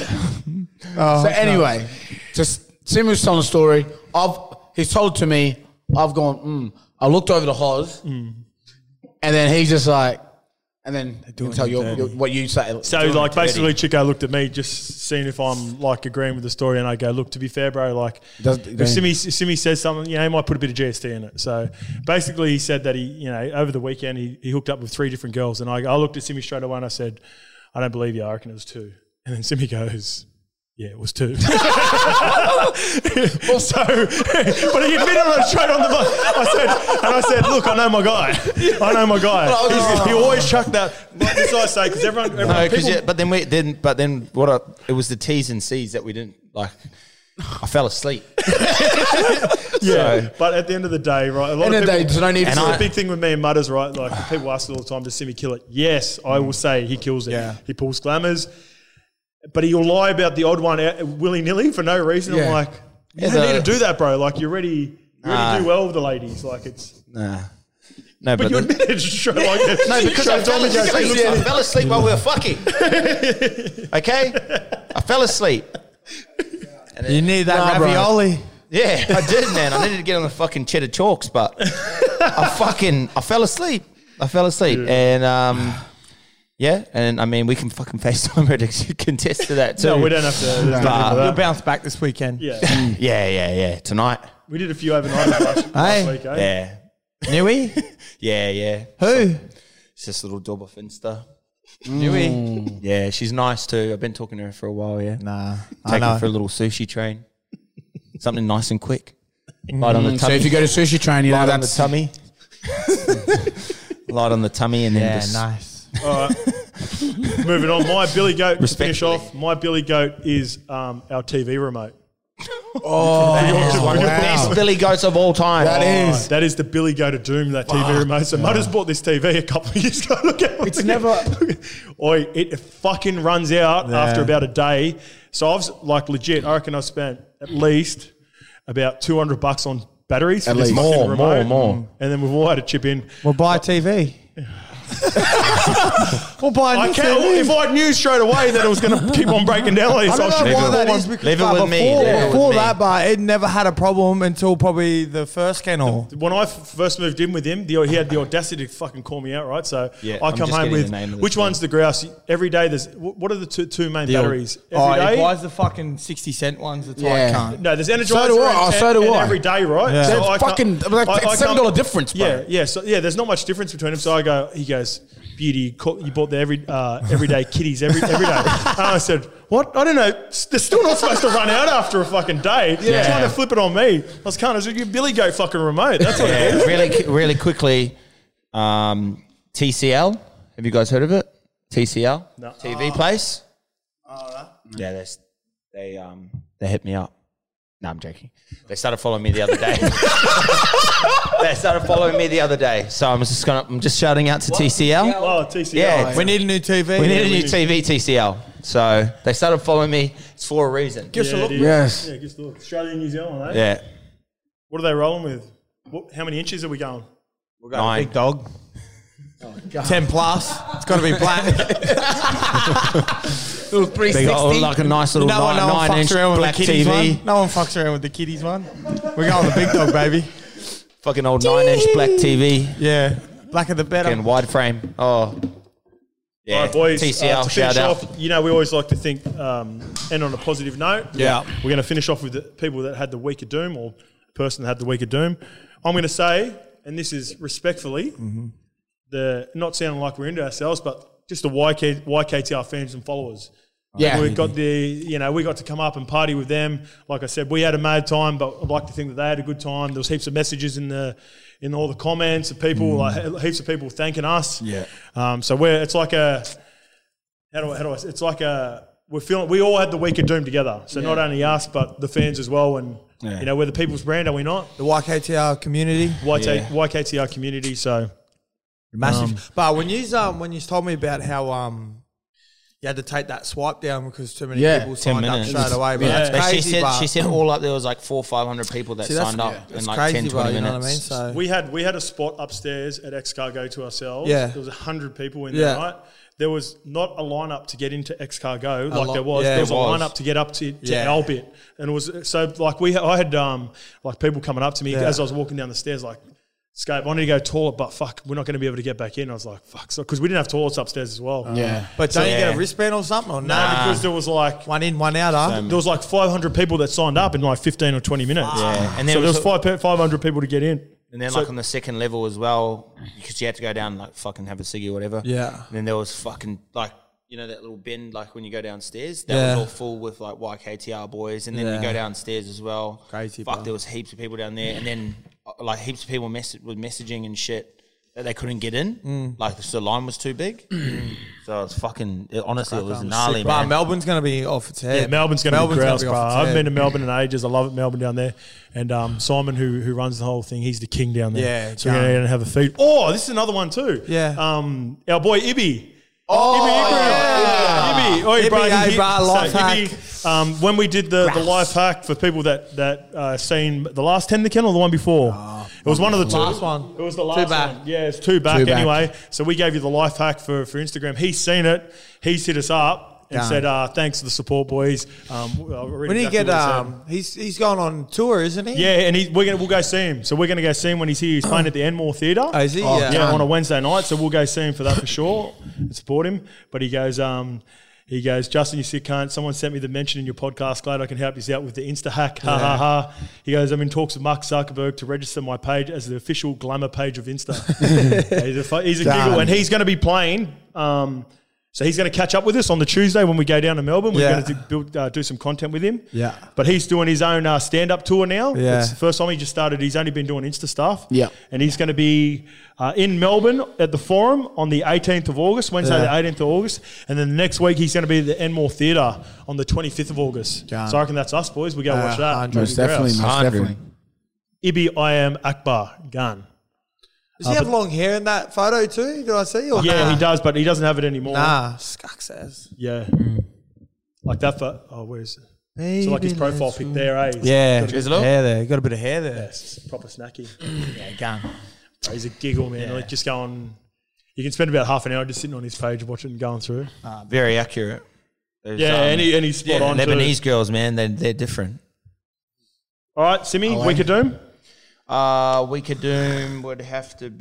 So anyway, just Sim was telling a story. I've he's told it to me. I've gone. Mm. I looked over to Hoz, and then he's just like, and then you can tell your, your, what you say. So like basically, Chico looked at me, just seeing if I'm like agreeing with the story, and I go, "Look, to be fair, bro, like Does- if Simi, if Simi says something, you know, he might put a bit of G S T in it." So basically, he said that he, you know, over the weekend he, he hooked up with three different girls, and I, I looked at Simi straight away and I said, "I don't believe you. I reckon it was two." And then Simi goes, "Yeah, it was two." well, so, but he admitted it straight on the bus. I said, and I said, "Look, I know my guy. I know my guy. He's- he always chucked that." Like this, I say, because everyone, everyone No, because people, but then we then but then what? I, it was the T's and C's that we didn't like. I fell asleep. yeah. So- But at the end of the day, right? A lot And of then people, they just don't need It's to. a big thing with me and Mutters, right? Like people ask all the time, "Does Simi kill it?" Yes, I will say he kills it. Yeah. He pulls glamours, but he'll lie about the odd one willy nilly for no reason. Yeah. I'm like, you Yeah, don't the- need to do that, bro. Like you're ready. You already Nah. do well with the ladies. Like it's. Nah. No, But but you then, admit it straight like this. no, because I fell, asleep. I fell asleep while we were fucking. Okay, I fell asleep. You need that Nah, bro. ravioli. Yeah, I did, man. I needed to get on the fucking cheddar chalks, but I fucking I fell asleep. I fell asleep, and um, yeah, and I mean we can fucking FaceTime her to contest to that too. No, we don't have to. there's nothing But- for You'll that. bounce back this weekend. Yeah, Yeah, yeah, yeah. Tonight. we did a few overnight last, last Hey. week. Eh? Yeah, Newy? yeah, yeah. Who? It's just a little job off Insta. Newy? Yeah, she's nice too. I've been talking to her for a while. Yeah, Nah, I taking know. her for a little sushi train. something nice and quick. Light on the Mm, so tummy. if you go to Sushi Train, you know light on the that's tummy. Light on the tummy, and then Yeah, just nice. All right. Moving on. My Billy Goat, to finish Respectfully. off, my Billy Goat is um, our T V remote. Oh, That is one of the wow. best Billy Goats of all time. That Oh, is. that is the Billy Goat of Doom, that T V remote. So Mudders bought this T V a couple of years ago. Look at it. It's never- Oi, it fucking runs out after about a day. So I've, like, legit, I reckon I've spent at least about two hundred bucks on batteries. At for this least. fucking More, remote. more, more. And then we've all had to chip in. We'll buy a T V. We'll buy a I new can't, T V. if I knew straight away that it was going to keep on breaking down like this, I I don't should know why have that bought is one. because Leave it but with me, before, leave it with before me. that, but it never had a problem until probably the first kennel. When I f- first moved in with him, the, he had the audacity to fucking call me out, right? So Yeah, I I'm come just home getting with, the name of the which thing. one's the grouse? Every day there's, wh- what are the two, two main The old- batteries? Oh, Every he day? buys the fucking sixty cent ones. The tight Yeah. cunt. No, there's Energizer So do I. and, Oh, so do and I. every day, right? Yeah. So That's I can't- fucking like, I- I it's can't- seven dollar difference, bro. Yeah, yeah, so yeah, there's not much difference between them. So I go, he goes, beauty, co- you bought the every uh, everyday kitties every every day. And I said, what? I don't know. They're still not supposed to run out after a fucking day. They're trying to flip it on me. I was kind of, you Billy Goat fucking remote. That's what it is. Yeah, really, qui- really quickly, um, T C L. Have you guys heard of it? T C L, No. T V place. Yeah, they they um they hit me up. No, I'm joking. They started following me the other day. They started following me the other day, so I'm just gonna I'm just shouting out to T C L. Oh, T C L. Yeah, We need a new T V. we need a we new need- T V, T C L. So they started following me. It's for a reason. Yeah, it is. Yes. Yeah, just look. Australia and New Zealand, eh? Yeah, What are they rolling with? What, how many inches are we going? nine. Big dog. Ten plus. It's got to be black. Little three Big, sixty. oh, like a nice little no one, nine, no one nine inch fucks around with the black T kiddies V. one. No one fucks around with the kiddies one. We're going with the big dog, baby. Fucking old nine inch black T V. Yeah. Blacker the better. Fucking wide frame. Oh, yeah. All right, boys. T C L, uh, to shout finish out. off, you know, we always like to think, um, end on a positive note. Yeah. We're going to finish off with the people that had the week of doom, or person that had the week of doom. I'm going to say, and this is respectfully, Mm-hmm. the not sounding like we're into ourselves, but just the Y K, Y K T R fans and followers. Yeah. We got the, you know, we got to come up and party with them. Like I said, we had a mad time, but I'd like to think that they had a good time. There was heaps of messages in the, in all the comments of people, like heaps of people thanking us. Yeah. Um, so we're, it's like a, how do I, how do I, it's like a, we're feeling, we all had the week of doom together. So not only us, but the fans as well. And, Yeah. you know, we're the people's brand, are we not? The Y K T R community. Y K, Yeah. Y K T R community. So Massive. but when you um when you told me about how um you had to take that swipe down because too many Yeah. people ten signed up minutes. straight away. But Yeah. that's But crazy. she said but she said all up there was like four or five hundred people that see, that's, signed up yeah, in that's like crazy, ten, bro, twenty you know minutes. what I mean? So we had, we had a spot upstairs at X Cargo to ourselves. Yeah. There was a hundred people in Yeah. there, right? There was not a lineup to get into X Cargo like lot- there was. yeah, there was it a was. lineup to get up to, to Yeah. our bit, and it was so like we. I had um like people coming up to me Yeah. as I was walking down the stairs, like, "Scape, I need to go toilet, but fuck, we're not going to be able to get back in." I was like, "Fuck," so because we didn't have toilets upstairs as well. Yeah. but don't you yeah. get a wristband or something or no? No, because there was like One in, one out. Huh? there was like five hundred people that signed up in like fifteen or twenty minutes. Yeah, and so there there was was, five pe- five hundred people to get in. and then so- like on the second level as well, because you had to go down and like fucking have a ciggy or whatever. Yeah. And then there was fucking like you know that little bend like when you go downstairs, that Yeah. was all full with like Y K T R boys, and then Yeah. you go downstairs as well. Crazy, Fuck, bro. there was heaps of people down there, and then uh, like heaps of people mess- were messaging and shit that they couldn't get in, Mm. like the line was too big. So it's fucking. It, honestly, it was gnarly, But man. Melbourne's going to be off its head. Yeah, Melbourne's going to be Melbourne's gonna grouse, be bro. off its I haven't head. been to Melbourne in ages. I love it, Melbourne down there. And um, Simon, who who runs the whole thing, he's the king down there. Yeah, so we're going to have a feed. Oh, this is another one too. Yeah. Um, our boy Ibby. Oh, Ibby, Ibby. Oi, Ibby, bro, hey, he- bro, life so hack. Ibby, um, when we did the, the life hack for people that that uh, seen the last ten the kennel or the one before, it was one of the two. Last one. It was the Two last back. one. Yeah, it's two back Two back. anyway. So we gave you the life hack for, for Instagram. He's seen it. He's hit us up and Done. said, uh, "Thanks for the support, boys." Um, I'll read When he exactly get what he said. um, he's he's going on tour, isn't he? Yeah, and he, we're gonna we'll go see him. So we're gonna go see him when he's here. He's playing at the Enmore Theatre. Oh, is he? Oh, yeah. Yeah, on a Wednesday night. So we'll go see him for that for sure and support him. But he goes, um, he goes, Justin, you sick cunt. Someone sent me the mention in your podcast. Glad I can help you out with the Insta hack. Ha ha ha. He goes, I'm in talks with Mark Zuckerberg to register my page as the official glamour page of Insta. Yeah, he's a, fu- he's a Done. giggle, and he's going to be playing. Um, So he's going to catch up with us on the Tuesday when we go down to Melbourne. We're Yeah. going to build, uh, do some content with him. Yeah. But he's doing his own uh, stand-up tour now. Yeah. It's the first time he just started. He's only been doing Insta stuff. Yeah. And he's going to be uh, in Melbourne at the Forum on the eighteenth of August, Wednesday Yeah. the eighteenth of August. And then the next week he's going to be at the Enmore Theatre on the twenty-fifth of August. Done. So I reckon that's us, boys. We go Uh, watch that. hundred. Most definitely, most Hundred. definitely. Ibi I am Akbar Gun. Does he have long hair in that photo too? Did I see? Or Yeah, nah? he does, but he doesn't have it anymore. Nah, Scuck says. Yeah. Like that for, oh, where's it? So like his profile pic there, eh? He's Yeah, got a there's bit- a hair there. You got a bit of hair there. Yes, proper snacky. Yeah, gun. Bro, he's a giggle, man. Like just going, you can spend about half an hour just sitting on his page watching and going through. Uh, very accurate. Those, Yeah, um, and, he, and he's spot yeah, on too. Lebanese girls, man, they they're different. All right, Simi, Week of Doom. Uh, Week of Doom would have to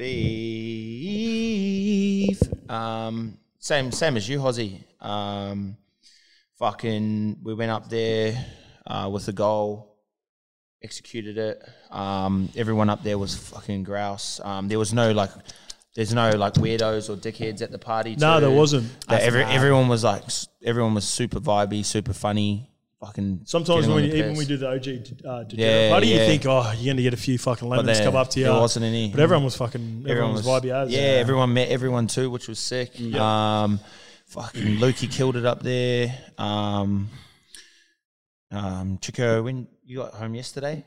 be um, same same as you, Hozzy. Um, fucking, we went up there uh, with a goal, executed it. Um, everyone up there was fucking grouse. Um, there was no like, there's no like weirdos or dickheads at the party. No, too. there wasn't. Like, every, everyone was like, s- everyone was super vibey, super funny. Fucking Sometimes getting on when the you, even piss. when we do the O G uh, Degenerate Yeah, party, you yeah. think, oh, you're going to get a few fucking lemons there- come up to you. there wasn't any. But everyone was fucking, everyone, was vibey as. Yeah, everyone met everyone too, which was sick. Um, fucking Lukey killed it up there. Um, um, Chico, when you got home yesterday,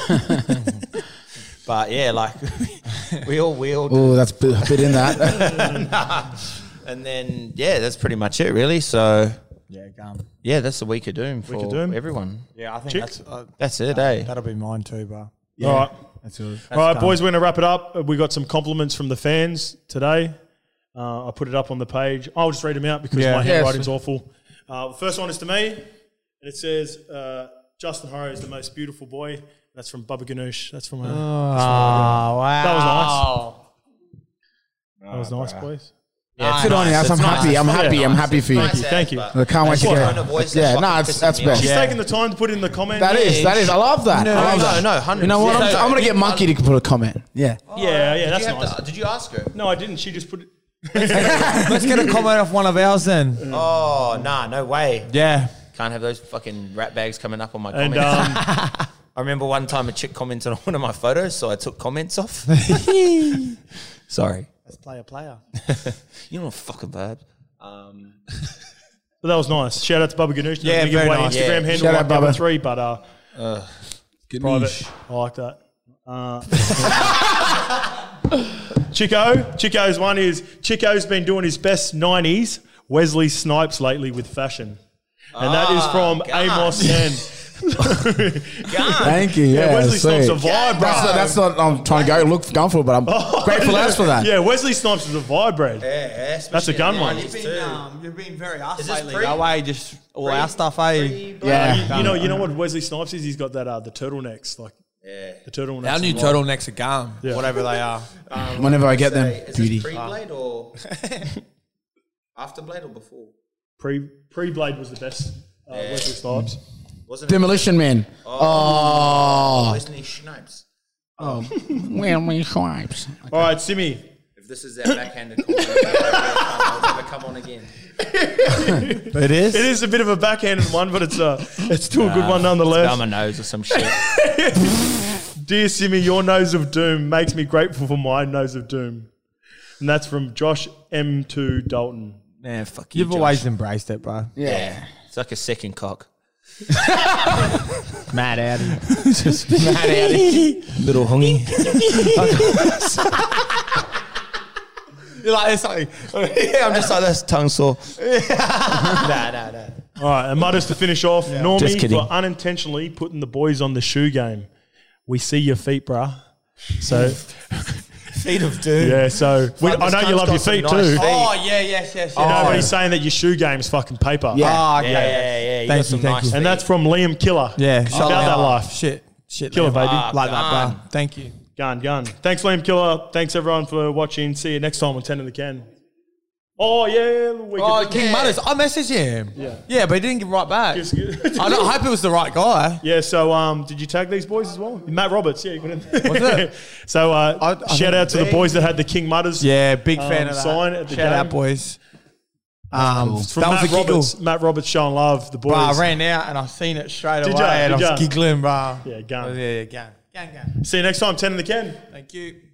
but yeah, like we all we all. Oh, that's a bit, a bit in that. Nah. And then yeah, that's pretty much it, really. So Yeah, gun. yeah, that's the week of doom for of Doom. everyone. Yeah, I think Chick? that's uh, That's it, eh? that'll be mine too, bro. All right. That's yours. All right, boys, we're going to wrap it up. We got some compliments from the fans today. Uh, I put it up on the page. I'll just read them out because Yeah. my Yes. handwriting's awful. Uh, the first one is to me, and it says, uh, Justin Horrow is the most beautiful boy. That's from Bubba Ganoush. That's from her. Oh, wow. That was nice. That was nice, boys. Yeah, Good on you. nice. I'm It's happy. nice. I'm happy. I'm happy for you. Thank you. Thank you. I can't wait to What go. kind of voice Yeah, that's no, fucking it's pissing that's me off. best. She's Yeah. taking the time to put in the comment. That is, that is. I love that. No, I love no, that. no, one hundred You know what? I'm, percent. I'm gonna get Monkey to put a comment. Yeah. Yeah, yeah, Did that's you have nice. to- did you ask her? No, I didn't. She just put it. Let's get a comment off one of ours then. Oh, nah, no way. Yeah. Can't have those fucking rat bags coming up on my And comments. um, I remember one time a chick commented on one of my photos, so I took comments off. Sorry. Let's play a player. You know, fucking bad. Um, but that was nice. Shout out to Bubba Ganoush. Yeah, Give very away nice. Instagram Yeah. handle Shout like out, number Bubba. three, but uh, Good private. I like that. Uh, Chico, Chico's one is Chico's been doing his best nineties Wesley Snipes lately with fashion, and that is from God. Amos Sen. Thank you. Yeah, Yeah, Wesley sweet. Snipes a vibe, bro. That's not, that's not. I'm trying to go look going for, it, but I'm grateful as for that. Yeah, Wesley Snipes is a vibe, bro. yeah, That's a gun one. You've been, um, you've been very us this lately. pre- That way, just all our stuff, eh? Yeah. You, you know, you know what Wesley Snipes is? He's got that uh, the turtlenecks, like Yeah. the turtlenecks. Our new and turtlenecks are gum, Yeah. whatever they are. Whenever I get them, Is beauty. this pre-blade or after blade or before? Pre pre blade was the best. Uh, Wesley Snipes. Wasn't Demolition Man. Oh, Isn't he Snipes? Wesley Snipes. All right, Simi. If this is that backhanded comment, I'll never come on again. It is? It is a bit of a backhanded one, but it's uh, it's still a good one nonetheless. Down my nose or some shit. Dear Simi, your nose of doom makes me grateful for my nose of doom. And that's from Josh M two Dalton. Man, fuck you, You've Josh. always embraced it, bro. Yeah. It's like a second cock. Mad Audi. Mad Audi. Little hungy. You're like, it's like, Yeah, I'm just like, that's tongue sore. nah, nah, nah. All right, and Mudders to finish off. Just Normie kidding. for unintentionally putting the boys on the shoe game. We see your feet, bruh. So, Feet of doom. yeah, so we, I know you love your feet too. oh, yeah, yes, yes, yes. No, but he's saying that your shoe game's fucking paper. Yeah. Oh, Yeah, okay. yeah, yeah. You Thank got some you, thank nice you. feet. And that's from Liam Killer. Yeah. About that life. Shit. Shit. Killer, Liam. baby. Ah, Like that, gone. bro. Thank you. Gun, gun. Thanks, Liam Killer. Thanks, everyone, for watching. See you next time on ten in the Can. Oh, yeah. We Oh, could- King Mutters. I messaged him. Yeah. Yeah, but he didn't get right back. Just- I, don't, I hope it was the right guy. Yeah, so um, did you tag these boys as well? Matt Roberts, yeah, you got in. Was it? So uh, I- I shout think out to the they- boys that had the King Mutters. Yeah, big Um, fan of that. sign at the Shout out, game. boys. Um, cool. It's from that Matt was a giggle. Roberts. Matt Roberts showing love. The boys. Bro, I ran out and I seen it straight Did away ya? and Did I was ya? giggling, bro. Yeah, gun. Yeah, yeah, gun. Gun, gun. See you next time. ten in the can. Thank you.